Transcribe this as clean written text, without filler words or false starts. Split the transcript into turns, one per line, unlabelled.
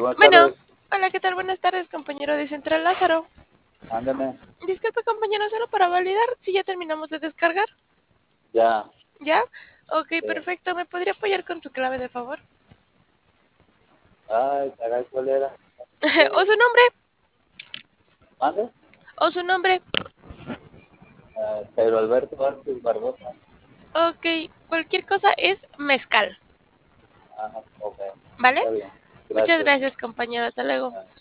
buenas
Bueno,
tardes.
hola, ¿qué tal? Buenas tardes, compañero de Central Lázaro.
Ándame.
Disculpe, compañero, solo para validar si ya terminamos de descargar.
Ya.
¿Ya? Ok,
Sí.
perfecto. ¿Me podría apoyar con su clave, de favor?
Ay, caray, ¿cuál era?
¿O su nombre?
¿Mande?
¿O su nombre?
Pedro Alberto Vázquez Barbosa.
Ok, cualquier cosa es mezcal.
Ajá, ok.
¿Vale?
Está bien.
Muchas
Gracias.
gracias, compañero. Hasta luego.
Ah.